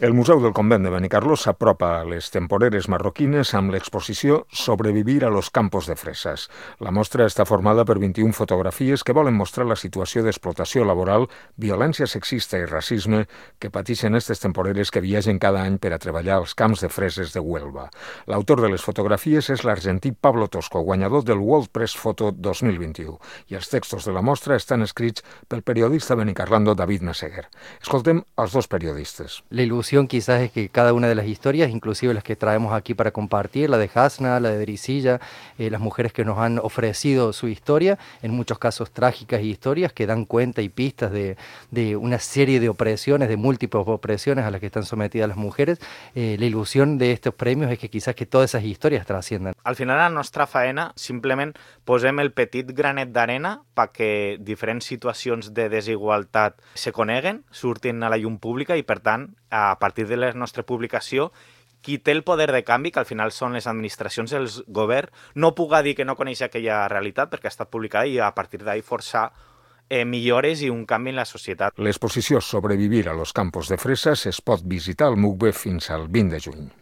El Museu del Convent de Benicarló s'apropa a les temporeres marroquines amb l'exposició Sobrevivir a los campos de fresas. La mostra està formada per 21 fotografies que volen mostrar la situació d'explotació laboral, violència sexista i racisme que pateixen aquestes temporeres que viatgen cada any per a treballar als camps de freses de Huelva. L'autor de les fotografies és l'argentí Pablo Tosco, guanyador del World Press Photo 2021, i els textos de la mostra estan escrits pel periodista benicarlando David Meseguer. Escoltem els dos periodistes. La ilusión quizás es que cada una de las historias, inclusive las que traemos aquí para compartir, la de Hasna, la de Drisilla, las mujeres que nos han ofrecido su historia, en muchos casos trágicas historias que dan cuenta y pistas de una serie de opresiones, de múltiples opresiones a las que están sometidas las mujeres. La ilusión de estos premios es que quizás que todas esas historias trasciendan. Al final la nostra faena simplement posem el petit granet d'arena perquè diferents situacions de desigualtat se coneguen, surtin a la llum pública i, per tant, a partir de la nostra publicació, qui té el poder de canvi, que al final són les administracions, el govern, no puga dir que no coneix aquella realitat perquè ha estat publicada i a partir d'ahí forçar millores i un canvi en la societat. L'exposició Sobrevivir a los campos de fresas es pot visitar al MUCBE fins al 20 de juny.